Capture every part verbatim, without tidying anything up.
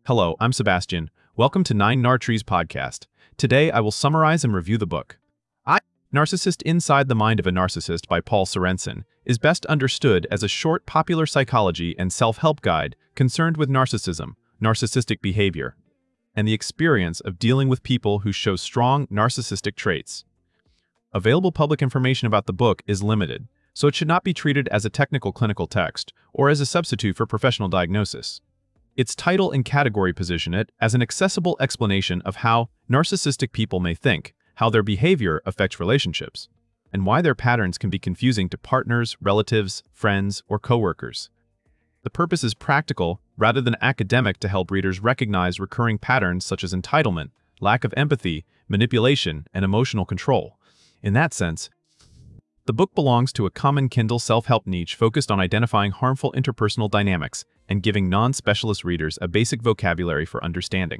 Hello, I'm Sebastian. Welcome to Nine Nartrees podcast. Today, I will summarize and review the book. I, Narcissist Inside the Mind of a Narcissist by Paul Sorensen is best understood as a short popular psychology and self-help guide concerned with narcissism, narcissistic behavior, and the experience of dealing with people who show strong narcissistic traits. Available public information about the book is limited, so it should not be treated as a technical clinical text or as a substitute for professional diagnosis. Its title and category position it as an accessible explanation of how narcissistic people may think, how their behavior affects relationships, and why their patterns can be confusing to partners, relatives, friends, or coworkers. The purpose is practical rather than academic to help readers recognize recurring patterns such as entitlement, lack of empathy, manipulation, and emotional control. In that sense, the book belongs to a common Kindle self-help niche focused on identifying harmful interpersonal dynamics and giving non-specialist readers a basic vocabulary for understanding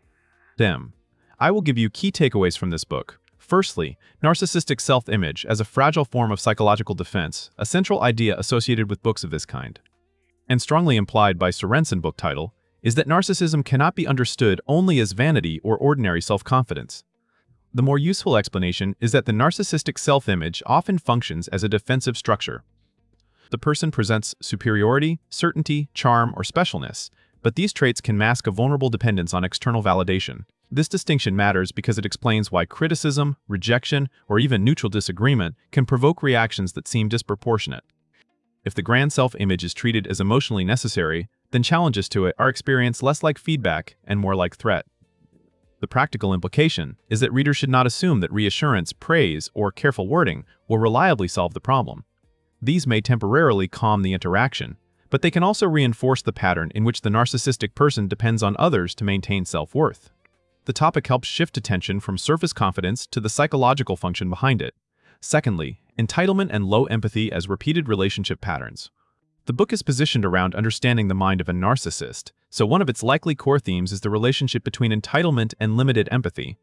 them. I will give you key takeaways from this book. Firstly, narcissistic self-image as a fragile form of psychological defense, a central idea associated with books of this kind, and strongly implied by Sorensen book title, is that narcissism cannot be understood only as vanity or ordinary self-confidence. The more useful explanation is that the narcissistic self-image often functions as a defensive structure. The person presents superiority, certainty, charm, or specialness, but these traits can mask a vulnerable dependence on external validation. This distinction matters because it explains why criticism, rejection, or even neutral disagreement can provoke reactions that seem disproportionate. If the grand self-image is treated as emotionally necessary, then challenges to it are experienced less like feedback and more like threat. The practical implication is that readers should not assume that reassurance, praise, or careful wording will reliably solve the problem. These may temporarily calm the interaction, but they can also reinforce the pattern in which the narcissistic person depends on others to maintain self-worth. The topic helps shift attention from surface confidence to the psychological function behind it. Secondly, entitlement and low empathy as repeated relationship patterns. The book is positioned around understanding the mind of a narcissist, so one of its likely core themes is the relationship between entitlement and limited empathy.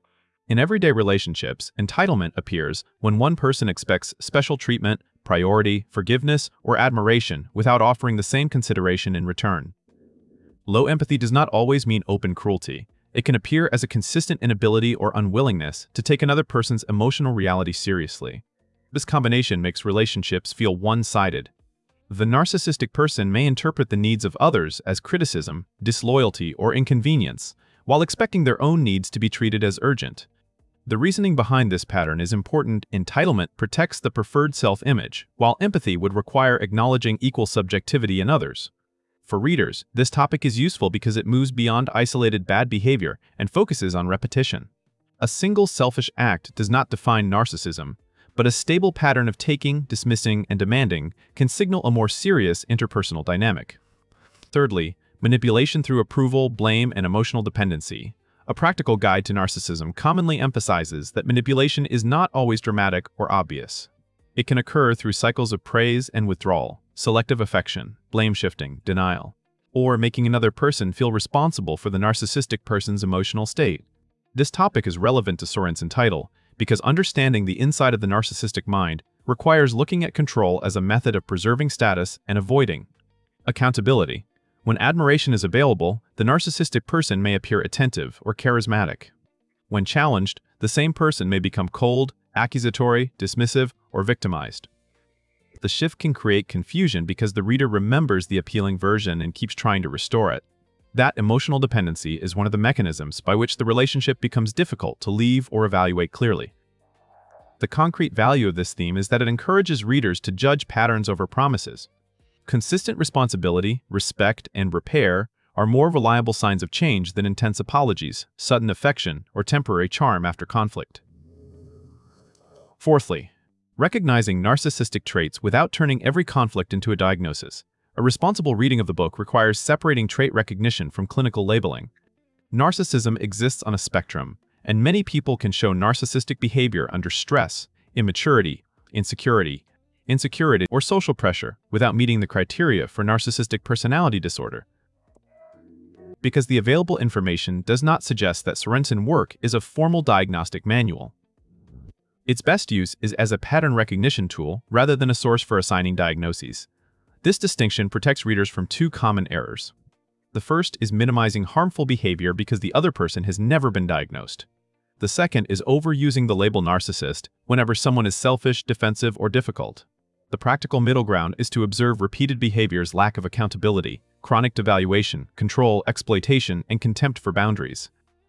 In everyday relationships, entitlement appears when one person expects special treatment, priority, forgiveness, or admiration without offering the same consideration in return. Low empathy does not always mean open cruelty. It can appear as a consistent inability or unwillingness to take another person's emotional reality seriously. This combination makes relationships feel one-sided. The narcissistic person may interpret the needs of others as criticism, disloyalty, or inconvenience, while expecting their own needs to be treated as urgent. The reasoning behind this pattern is important. Entitlement protects the preferred self-image, while empathy would require acknowledging equal subjectivity in others. For readers, this topic is useful because it moves beyond isolated bad behavior and focuses on repetition. A single selfish act does not define narcissism, but a stable pattern of taking, dismissing, and demanding can signal a more serious interpersonal dynamic. Thirdly, manipulation through approval, blame, and emotional dependency. A practical guide to narcissism commonly emphasizes that manipulation is not always dramatic or obvious. It can occur through cycles of praise and withdrawal, selective affection, blame shifting, denial, or making another person feel responsible for the narcissistic person's emotional state. This topic is relevant to Sorensen's title because understanding the inside of the narcissistic mind requires looking at control as a method of preserving status and avoiding accountability. When admiration is available, the narcissistic person may appear attentive or charismatic. When challenged, the same person may become cold, accusatory, dismissive, or victimized. The shift can create confusion because the reader remembers the appealing version and keeps trying to restore it. That emotional dependency is one of the mechanisms by which the relationship becomes difficult to leave or evaluate clearly. The concrete value of this theme is that it encourages readers to judge patterns over promises. Consistent responsibility, respect, and repair are more reliable signs of change than intense apologies, sudden affection, or temporary charm after conflict. Fourthly, recognizing narcissistic traits without turning every conflict into a diagnosis. A responsible reading of the book requires separating trait recognition from clinical labeling. Narcissism exists on a spectrum, and many people can show narcissistic behavior under stress, immaturity, insecurity, insecurity, or social pressure without meeting the criteria for narcissistic personality disorder. Because the available information does not suggest that Sorensen's work is a formal diagnostic manual. Its best use is as a pattern recognition tool rather than a source for assigning diagnoses. This distinction protects readers from two common errors. The first is minimizing harmful behavior because the other person has never been diagnosed. The second is overusing the label narcissist whenever someone is selfish, defensive, or difficult. The practical middle ground is to observe repeated behaviors, lack of accountability, chronic devaluation, control, exploitation, and contempt for boundaries.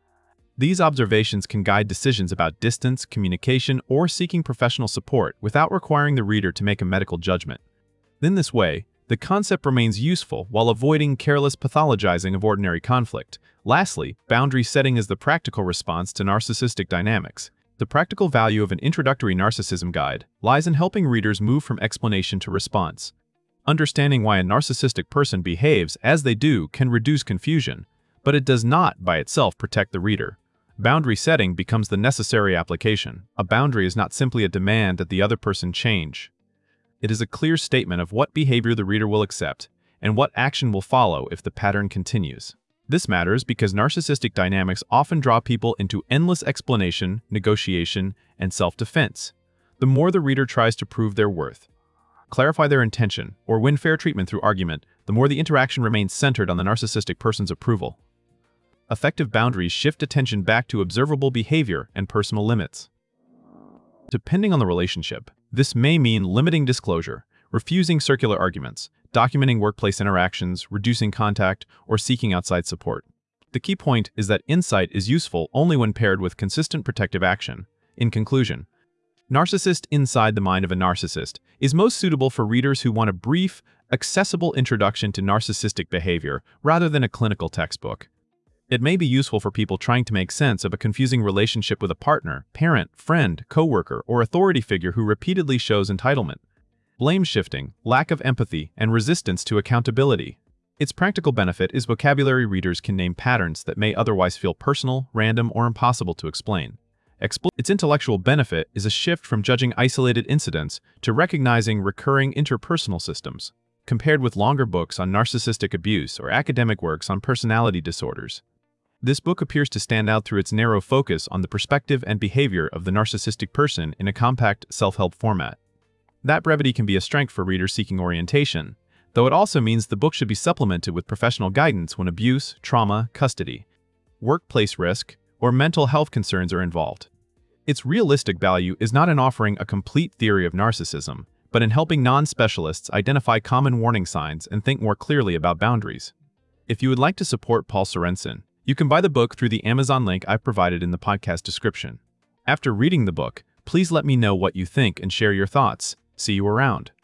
These observations can guide decisions about distance, communication, or seeking professional support without requiring the reader to make a medical judgment. In this way, the concept remains useful while avoiding careless pathologizing of ordinary conflict. Lastly, boundary setting is the practical response to narcissistic dynamics. The practical value of an introductory narcissism guide lies in helping readers move from explanation to response. Understanding why a narcissistic person behaves as they do can reduce confusion, but it does not, by itself, protect the reader. Boundary setting becomes the necessary application. A boundary is not simply a demand that the other person change. It is a clear statement of what behavior the reader will accept and what action will follow if the pattern continues. This matters because narcissistic dynamics often draw people into endless explanation, negotiation, and self-defense. The more the reader tries to prove their worth, clarify their intention, or win fair treatment through argument, the more the interaction remains centered on the narcissistic person's approval. Effective boundaries shift attention back to observable behavior and personal limits. Depending on the relationship, this may mean limiting disclosure, refusing circular arguments, documenting workplace interactions, reducing contact, or seeking outside support. The key point is that insight is useful only when paired with consistent protective action. In conclusion, Narcissist Inside the Mind of a Narcissist is most suitable for readers who want a brief, accessible introduction to narcissistic behavior rather than a clinical textbook. It may be useful for people trying to make sense of a confusing relationship with a partner, parent, friend, coworker, or authority figure who repeatedly shows entitlement, blame shifting, lack of empathy, and resistance to accountability. Its practical benefit is vocabulary readers can name patterns that may otherwise feel personal, random, or impossible to explain. Expl- its intellectual benefit is a shift from judging isolated incidents to recognizing recurring interpersonal systems, compared with longer books on narcissistic abuse or academic works on personality disorders. This book appears to stand out through its narrow focus on the perspective and behavior of the narcissistic person in a compact, self-help format. That brevity can be a strength for readers seeking orientation, though it also means the book should be supplemented with professional guidance when abuse, trauma, custody, workplace risk, or mental health concerns are involved. Its realistic value is not in offering a complete theory of narcissism, but in helping non-specialists identify common warning signs and think more clearly about boundaries. If you would like to support Paul Sorensen, you can buy the book through the Amazon link I've provided in the podcast description. After reading the book, please let me know what you think and share your thoughts. See you around.